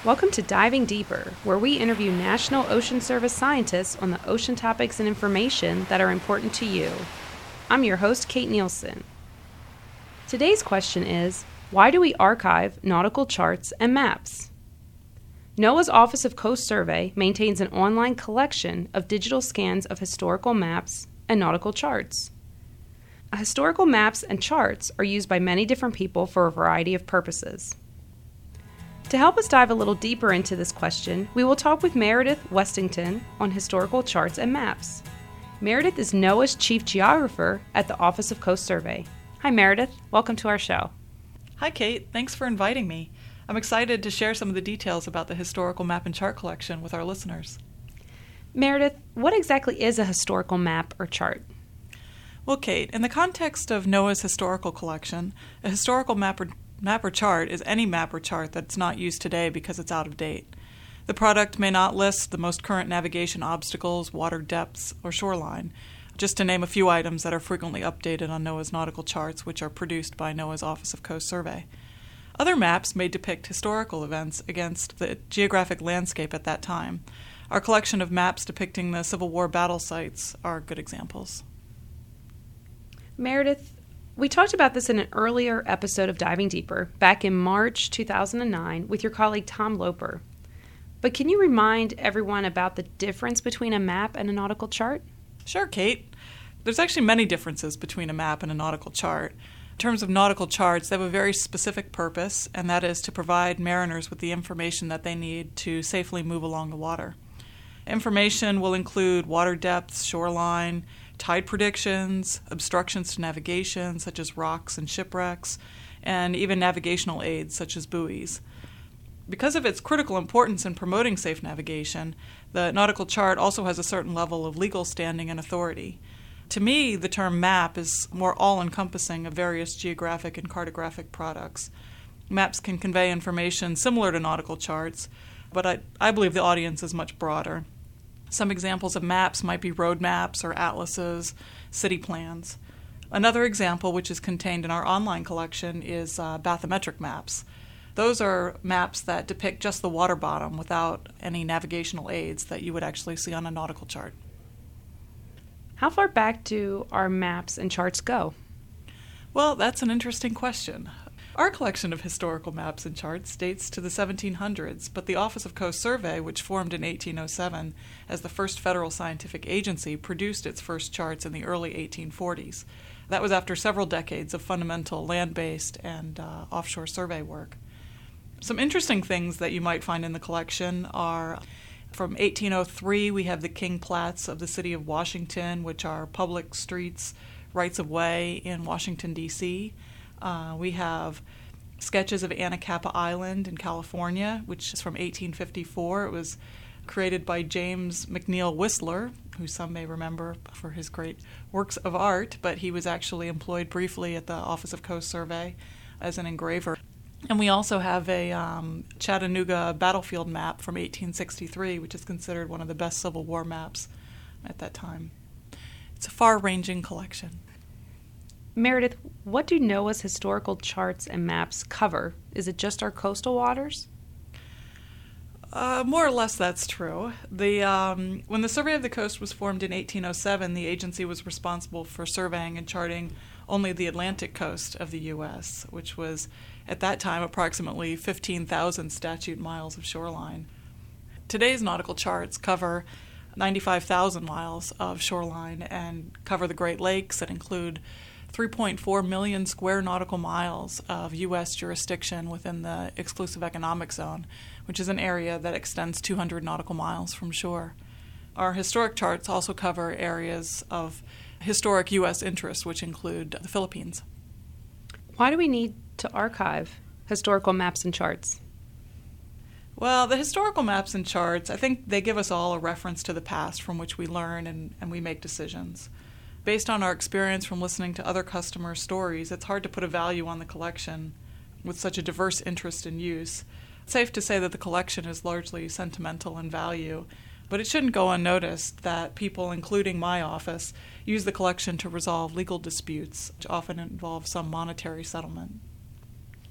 Welcome to Diving Deeper, where we interview National Ocean Service scientists on the ocean topics and information that are important to you. I'm your host, Kate Nielsen. Today's question is, why do we archive nautical charts and maps? NOAA's Office of Coast Survey maintains an online collection of digital scans of historical maps and nautical charts. Historical maps and charts are used by many different people for a variety of purposes. To help us dive a little deeper into this question, we will talk with Meredith Westington on historical charts and maps. Meredith is NOAA's Chief Geographer at the Office of Coast Survey. Hi Meredith, welcome to our show. Hi Kate, thanks for inviting me. I'm excited to share some of the details about the historical map and chart collection with our listeners. Meredith, what exactly is a historical map or chart? Well, Kate, in the context of NOAA's historical collection, a historical map or chart is any map or chart that's not used today because it's out of date. The product may not list the most current navigation obstacles, water depths, or shoreline, just to name a few items that are frequently updated on NOAA's nautical charts, which are produced by NOAA's Office of Coast Survey. Other maps may depict historical events against the geographic landscape at that time. Our collection of maps depicting the Civil War battle sites are good examples. Meredith, we talked about this in an earlier episode of Diving Deeper back in March 2009 with your colleague Tom Loper. But can you remind everyone about the difference between a map and a nautical chart? Sure, Kate. There's actually many differences between a map and a nautical chart. In terms of nautical charts, they have a very specific purpose, and that is to provide mariners with the information that they need to safely move along the water. Information will include water depths, shoreline, tide predictions, obstructions to navigation such as rocks and shipwrecks, and even navigational aids such as buoys. Because of its critical importance in promoting safe navigation, the nautical chart also has a certain level of legal standing and authority. To me, the term map is more all-encompassing of various geographic and cartographic products. Maps can convey information similar to nautical charts, but I believe the audience is much broader. Some examples of maps might be road maps or atlases, city plans. Another example, which is contained in our online collection, is bathymetric maps. Those are maps that depict just the water bottom without any navigational aids that you would actually see on a nautical chart. How far back do our maps and charts go? Well, that's an interesting question. Our collection of historical maps and charts dates to the 1700s, but the Office of Coast Survey, which formed in 1807 as the first federal scientific agency, produced its first charts in the early 1840s. That was after several decades of fundamental land-based and offshore survey work. Some interesting things that you might find in the collection are from 1803, we have the King Plats of the city of Washington, which are public streets, rights of way in Washington, D.C. We have sketches of Anacapa Island in California, which is from 1854. It was created by James McNeill Whistler, who some may remember for his great works of art, but he was actually employed briefly at the Office of Coast Survey as an engraver. And we also have a Chattanooga battlefield map from 1863, which is considered one of the best Civil War maps at that time. It's a far-ranging collection. Meredith, what do NOAA's historical charts and maps cover? Is it just our coastal waters? More or less that's true. When the Survey of the Coast was formed in 1807, the agency was responsible for surveying and charting only the Atlantic coast of the U.S., which was, at that time, approximately 15,000 statute miles of shoreline. Today's nautical charts cover 95,000 miles of shoreline and cover the Great Lakes that include 3.4 million square nautical miles of U.S. jurisdiction within the exclusive economic zone, which is an area that extends 200 nautical miles from shore. Our historic charts also cover areas of historic U.S. interest, which include the Philippines. Why do we need to archive historical maps and charts? Well, the historical maps and charts, I think they give us all a reference to the past from which we learn and we make decisions. Based on our experience from listening to other customers' stories, it's hard to put a value on the collection with such a diverse interest and use. It's safe to say that the collection is largely sentimental in value, but it shouldn't go unnoticed that people, including my office, use the collection to resolve legal disputes, which often involve some monetary settlement.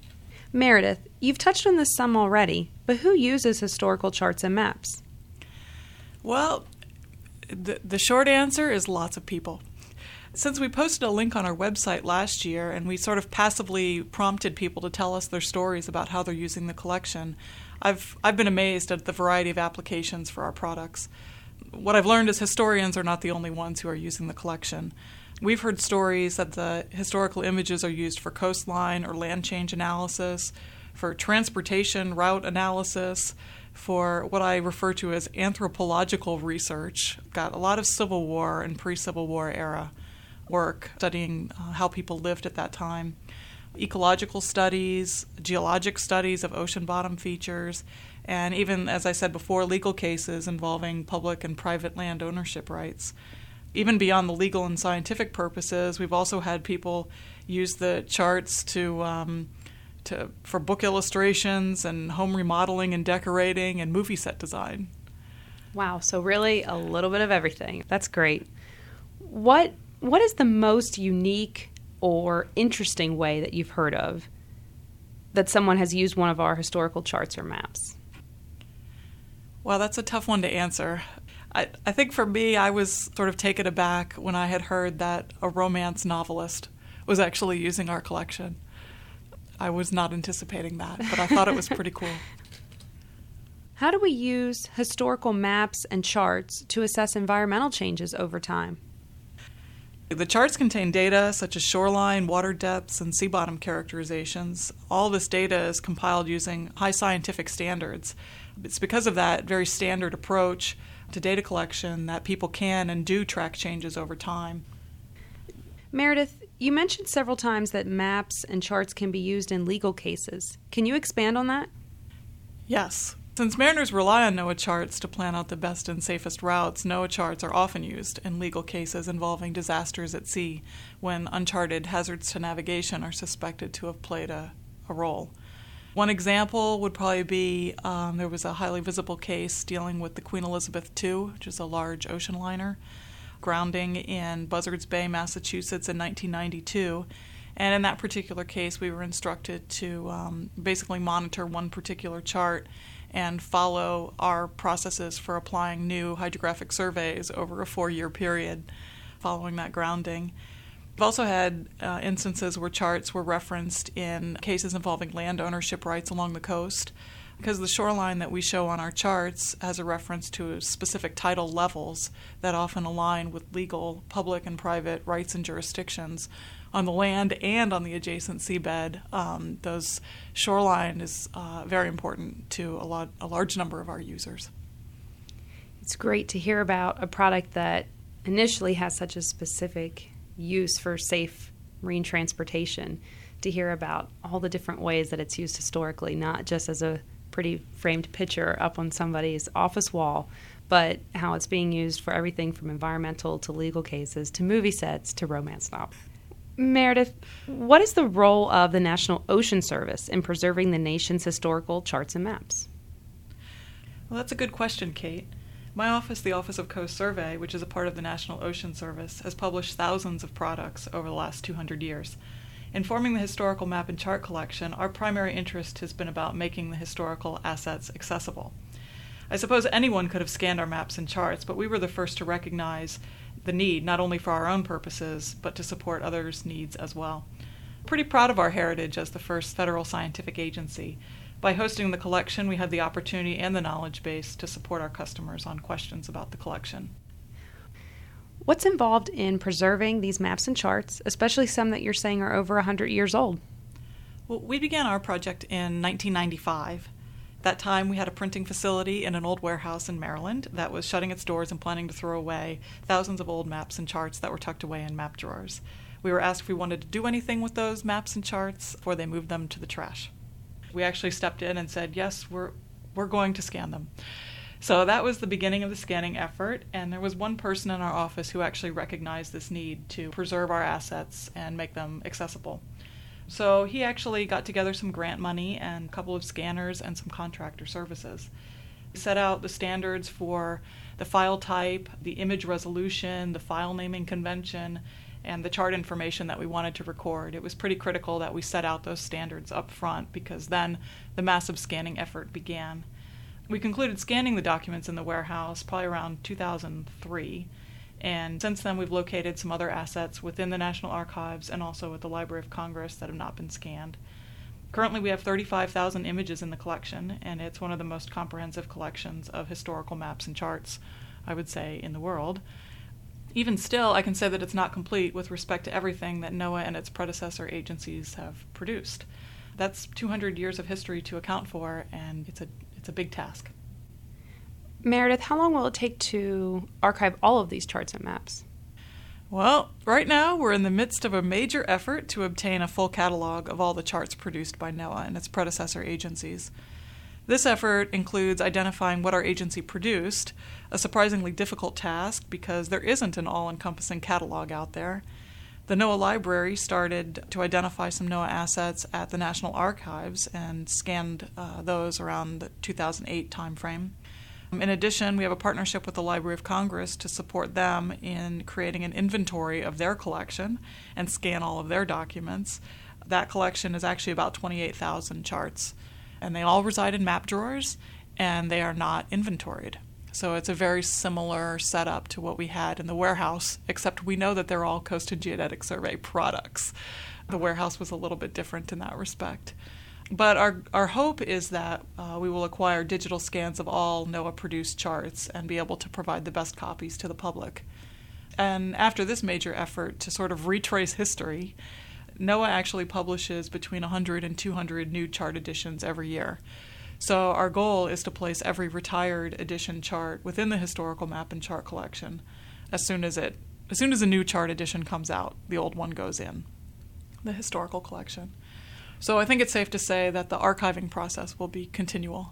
Meredith, you've touched on this some already, but who uses historical charts and maps? Well, the short answer is lots of people. Since we posted a link on our website last year and we sort of passively prompted people to tell us their stories about how they're using the collection, I've been amazed at the variety of applications for our products. What I've learned is historians are not the only ones who are using the collection. We've heard stories that the historical images are used for coastline or land change analysis, for transportation route analysis, for what I refer to as anthropological research. Got a lot of Civil War and pre-Civil War era work studying how people lived at that time. Ecological studies, geologic studies of ocean bottom features, and even, as I said before, legal cases involving public and private land ownership rights. Even beyond the legal and scientific purposes, we've also had people use the charts for book illustrations and home remodeling and decorating and movie set design. Wow, so really a little bit of everything. That's great. What is the most unique or interesting way that you've heard of that someone has used one of our historical charts or maps? Well, that's a tough one to answer. I think for me, I was sort of taken aback when I had heard that a romance novelist was actually using our collection. I was not anticipating that, but I thought it was pretty cool. How do we use historical maps and charts to assess environmental changes over time? The charts contain data such as shoreline, water depths, and sea bottom characterizations. All this data is compiled using high scientific standards. It's because of that very standard approach to data collection that people can and do track changes over time. Meredith, you mentioned several times that maps and charts can be used in legal cases. Can you expand on that? Yes. Since mariners rely on NOAA charts to plan out the best and safest routes, NOAA charts are often used in legal cases involving disasters at sea when uncharted hazards to navigation are suspected to have played a role. One example would probably be there was a highly visible case dealing with the Queen Elizabeth II, which is a large ocean liner, grounding in Buzzards Bay, Massachusetts in 1992. And in that particular case, we were instructed to basically monitor one particular chart and follow our processes for applying new hydrographic surveys over a 4-year period following that grounding. We've also had instances where charts were referenced in cases involving land ownership rights along the coast, because the shoreline that we show on our charts has a reference to specific tidal levels that often align with legal public and private rights and jurisdictions on the land and on the adjacent seabed. Those shoreline is very important to a large number of our users. It's great to hear about a product that initially has such a specific use for safe marine transportation, to hear about all the different ways that it's used historically, not just as a pretty framed picture up on somebody's office wall, but how it's being used for everything from environmental to legal cases to movie sets to romance novels. Meredith, what is the role of the National Ocean Service in preserving the nation's historical charts and maps? Well, that's a good question, Kate. My office, the Office of Coast Survey, which is a part of the National Ocean Service, has published thousands of products over the last 200 years. In forming the historical map and chart collection, our primary interest has been about making the historical assets accessible. I suppose anyone could have scanned our maps and charts, but we were the first to recognize the need, not only for our own purposes, but to support others' needs as well. I'm pretty proud of our heritage as the first federal scientific agency. By hosting the collection, we had the opportunity and the knowledge base to support our customers on questions about the collection. What's involved in preserving these maps and charts, especially some that you're saying are over 100 years old? Well, we began our project in 1995. At that time, we had a printing facility in an old warehouse in Maryland that was shutting its doors and planning to throw away thousands of old maps and charts that were tucked away in map drawers. We were asked if we wanted to do anything with those maps and charts before they moved them to the trash. We actually stepped in and said, yes, we're going to scan them. So that was the beginning of the scanning effort, and there was one person in our office who actually recognized this need to preserve our assets and make them accessible. So he actually got together some grant money and a couple of scanners and some contractor services. He set out the standards for the file type, the image resolution, the file naming convention, and the chart information that we wanted to record. It was pretty critical that we set out those standards up front, because then the massive scanning effort began. We concluded scanning the documents in the warehouse probably around 2003, and since then we've located some other assets within the National Archives and also at the Library of Congress that have not been scanned. Currently we have 35,000 images in the collection, and it's one of the most comprehensive collections of historical maps and charts, I would say, in the world. Even still, I can say that it's not complete with respect to everything that NOAA and its predecessor agencies have produced. That's 200 years of history to account for, and it's a big task. Meredith, how long will it take to archive all of these charts and maps? Well, right now we're in the midst of a major effort to obtain a full catalog of all the charts produced by NOAA and its predecessor agencies. This effort includes identifying what our agency produced, a surprisingly difficult task because there isn't an all-encompassing catalog out there. The NOAA Library started to identify some NOAA assets at the National Archives and scanned those around the 2008 timeframe. In addition, we have a partnership with the Library of Congress to support them in creating an inventory of their collection and scan all of their documents. That collection is actually about 28,000 charts, and they all reside in map drawers, and they are not inventoried. So it's a very similar setup to what we had in the warehouse, except we know that they're all Coast and Geodetic Survey products. The warehouse was a little bit different in that respect. But our hope is that we will acquire digital scans of all NOAA-produced charts and be able to provide the best copies to the public. And after this major effort to sort of retrace history, NOAA actually publishes between 100 and 200 new chart editions every year. So our goal is to place every retired edition chart within the historical map and chart collection. As soon as a new chart edition comes out, the old one goes in the historical collection. So I think it's safe to say that the archiving process will be continual.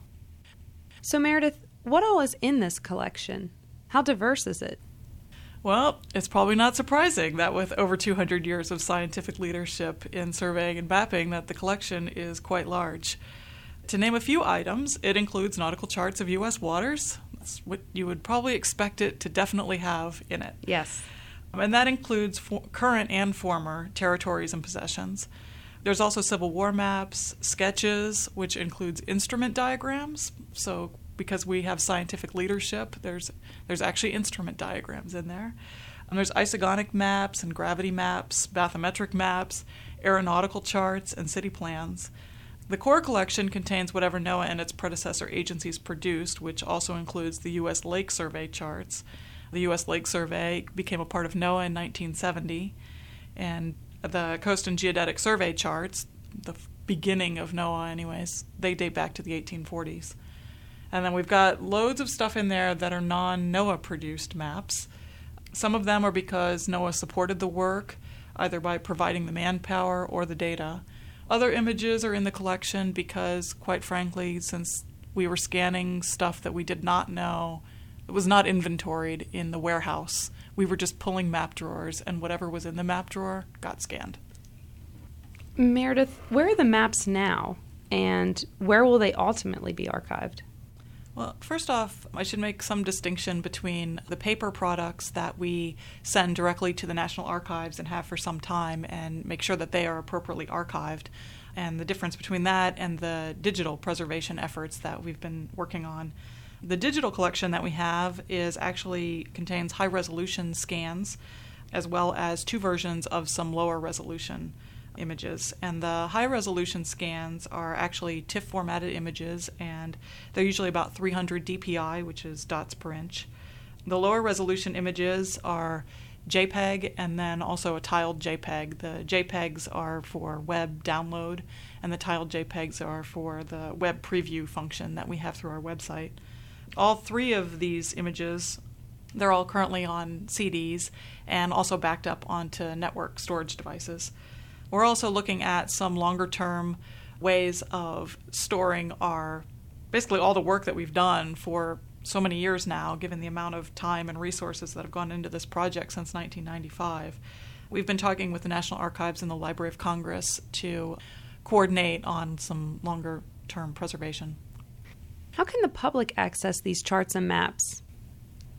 So Meredith, what all is in this collection? How diverse is it? Well, it's probably not surprising that with over 200 years of scientific leadership in surveying and mapping that the collection is quite large. To name a few items, it includes nautical charts of U.S. waters. That's what you would probably expect it to definitely have in it. Yes. And that includes current and former territories and possessions. There's also Civil War maps, sketches, which includes instrument diagrams. So because we have scientific leadership, there's actually instrument diagrams in there. And there's isogonic maps and gravity maps, bathymetric maps, aeronautical charts, and city plans. The core collection contains whatever NOAA and its predecessor agencies produced, which also includes the U.S. Lake Survey charts. The U.S. Lake Survey became a part of NOAA in 1970, and the Coast and Geodetic Survey charts, the beginning of NOAA anyways, they date back to the 1840s. And then we've got loads of stuff in there that are non-NOAA produced maps. Some of them are because NOAA supported the work, either by providing the manpower or the data. Other images are in the collection because, quite frankly, since we were scanning stuff that we did not know, it was not inventoried in the warehouse. We were just pulling map drawers, and whatever was in the map drawer got scanned. Meredith, where are the maps now, and where will they ultimately be archived? Well, first off, I should make some distinction between the paper products that we send directly to the National Archives and have for some time and make sure that they are appropriately archived, and the difference between that and the digital preservation efforts that we've been working on. The digital collection that we have actually contains high-resolution scans as well as two versions of some lower-resolution images. And the high-resolution scans are actually TIFF-formatted images, and they're usually about 300 dpi, which is dots per inch. The lower-resolution images are JPEG and then also a tiled JPEG. The JPEGs are for web download, and the tiled JPEGs are for the web preview function that we have through our website. All three of these images, they're all currently on CDs and also backed up onto network storage devices. We're also looking at some longer-term ways of storing basically all the work that we've done for so many years now, given the amount of time and resources that have gone into this project since 1995. We've been talking with the National Archives and the Library of Congress to coordinate on some longer-term preservation. How can the public access these charts and maps?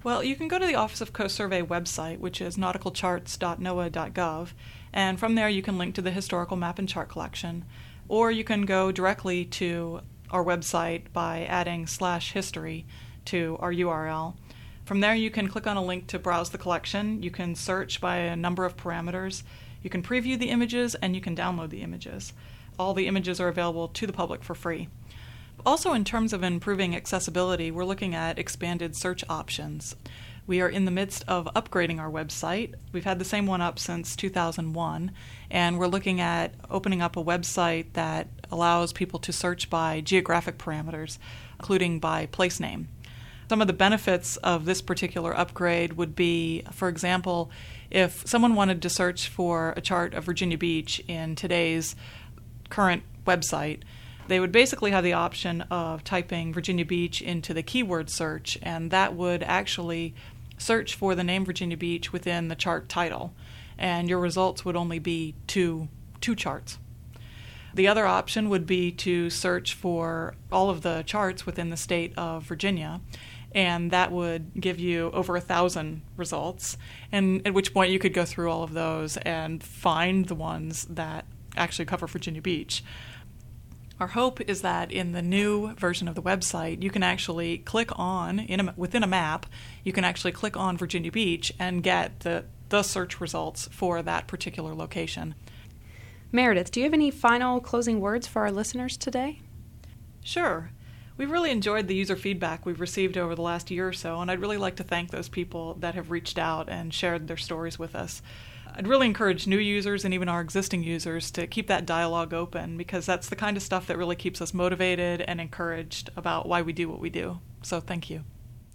Well, you can go to the Office of Coast Survey website, which is nauticalcharts.noaa.gov, and from there you can link to the historical map and chart collection, or you can go directly to our website by adding /history to our URL. From there you can click on a link to browse the collection. You can search by a number of parameters. You can preview the images and you can download the images. All the images are available to the public for free. Also, in terms of improving accessibility, we're looking at expanded search options. We are in the midst of upgrading our website. We've had the same one up since 2001, and we're looking at opening up a website that allows people to search by geographic parameters, including by place name. Some of the benefits of this particular upgrade would be, for example, if someone wanted to search for a chart of Virginia Beach in today's current website, they would basically have the option of typing Virginia Beach into the keyword search, and that would actually search for the name Virginia Beach within the chart title, and your results would only be two charts. The other option would be to search for all of the charts within the state of Virginia, and that would give you over 1,000 results, and at which point you could go through all of those and find the ones that actually cover Virginia Beach. Our hope is that in the new version of the website, you can actually click on, within a map, you can actually click on Virginia Beach and get the search results for that particular location. Meredith, do you have any final closing words for our listeners today? Sure. We've really enjoyed the user feedback we've received over the last year or so, and I'd really like to thank those people that have reached out and shared their stories with us. I'd really encourage new users and even our existing users to keep that dialogue open, because that's the kind of stuff that really keeps us motivated and encouraged about why we do what we do. So thank you.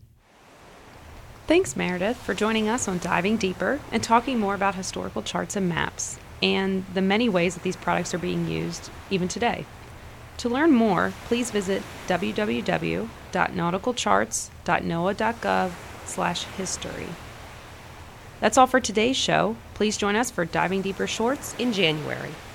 Thanks, Meredith, for joining us on Diving Deeper and talking more about historical charts and maps and the many ways that these products are being used even today. To learn more, please visit www.nauticalcharts.noaa.gov/history. That's all for today's show. Please join us for Diving Deeper Shorts in January.